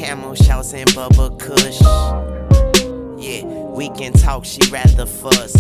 Camel shouts and Bubba Kush. Yeah, we can talk, she rather fuss.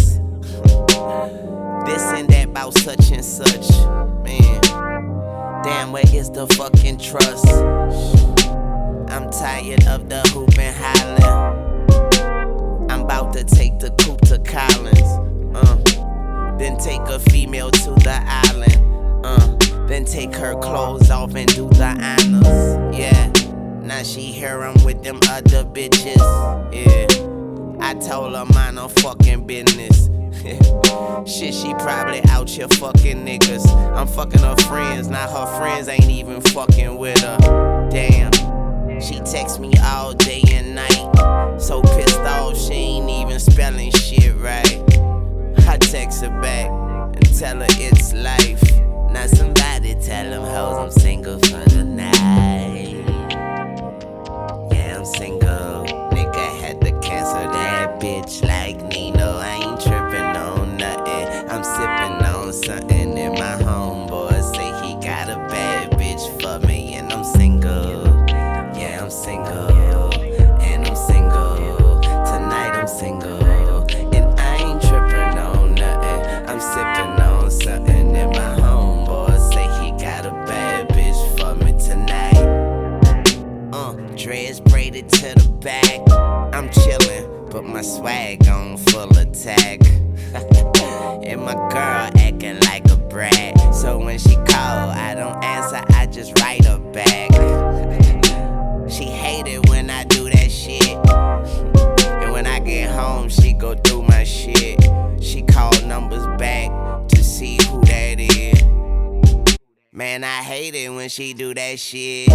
This and that about such and such. Man, damn, where is the fucking trust? I'm tired of the hoop and hollering. I'm about to take the coupe to Collins. Then take a female to the island. Then take her clothes off and do the honors. Yeah, now she here, I'm with them other bitches. Yeah, I told her mind her fucking business. Shit, she probably out here fucking niggas. I'm fucking her friends, now her friends ain't even fucking with her. Damn, she texts me all day and night. So pissed off, she ain't even spelling shit right. I text her back and tell her it's life. Now somebody tell them hoes I'm single for the night. Yeah, I'm single. Nigga had to cancel that bitch like Nino. I ain't tripping on nothing. I'm sipping on something and my homeboy say he got a bad bitch for me and I'm single. Yeah, I'm single. And I'm single. Tonight I'm single. And I ain't tripping on nothing. I'm sipping on something and my homeboy say he got a bad bitch for me tonight. Dreads braided to the back. I'm chillin', but my swag on full attack. And my girl acting like a brat. So when she call, I don't answer, I just write her back. She hate it when I do that shit. And when I get home, she go through my shit. She call numbers back to see who that is. Man, I hate it when she do that shit.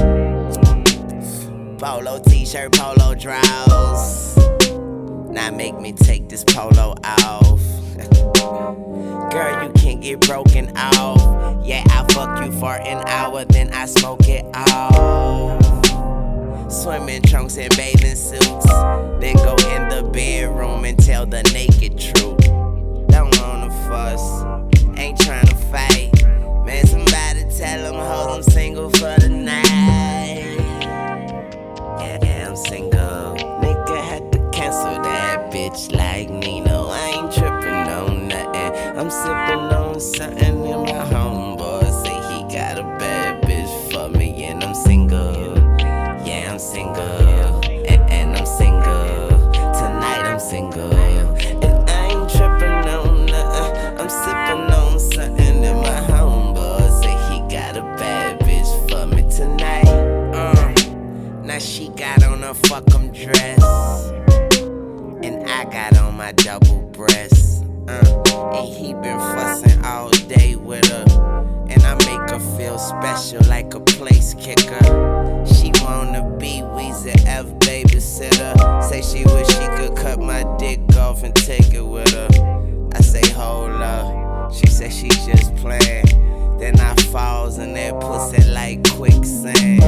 Polo t-shirt, polo drawers. Now make me take this polo off. Girl, you can't get broken off. Yeah, I fuck you for an hour, then I smoke it off. Swimming trunks and bathing suits. Then go in the bedroom and tell the naked truth. Don't wanna fuss, ain't tryna fight. Man, somebody tell them hoes I'm single for the night. Yeah, I'm single. Nigga had to cancel that bitch like Nino. I ain't tripping on nothing. I'm sipping on something and my homeboy say he got a bad bitch for me and I'm single. Yeah, I'm single. And I'm single. Tonight I'm single. And I ain't tripping on nothing. I'm sipping on something and my homeboy say he got a bad bitch for me tonight. Now she got on her fuck 'em dress. And I got on my double breast. And he been fussing all day with her. And I make her feel special like a place kicker. She wanna be Weezy F babysitter. Say she wish she could cut my dick off and take it with her. I say hold up. She say she just playing. Then I falls in that pussy like quicksand.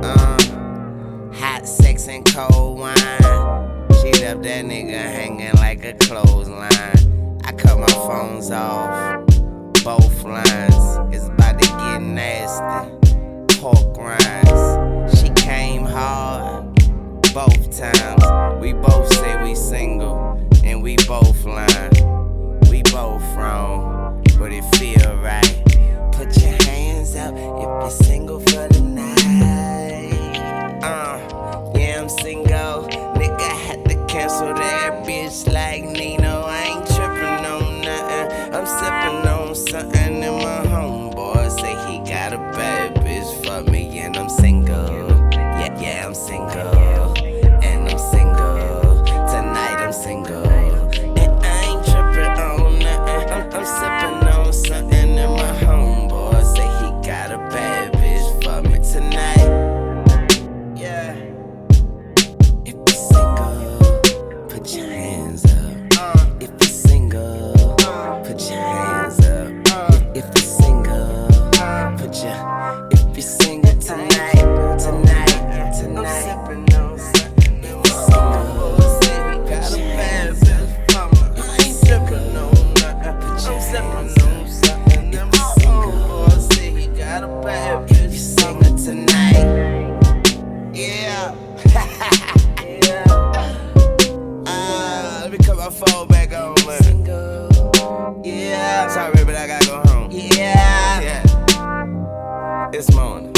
Hot sex and cold wine. She left that nigga hanging like a clothesline. I cut my phones off, both lines. It's about to get nasty. Pork rinds. She came hard, both times. We both say we single, and we both lying. We both wrong, but it feel right. Put your hands up if you're single for the night. Yeah, I'm single. Nigga had to cancel that bitch like Nino. I ain't tripping on nothing. I'm sipping on something and my homeboy say he got a bad bitch for me and I'm single. Yeah, I'm single. And I'm single. Tonight I'm single. And I ain't tripping on nothing. I'm sipping on something and my homeboy say he got a bad bitch for me tonight. Yeah. If you're single, put your hands up. If you're single, put your hands up. If you're single, if you're single tonight. my phone back on, man. Yeah. Sorry, but I gotta go home. Yeah. It's morning.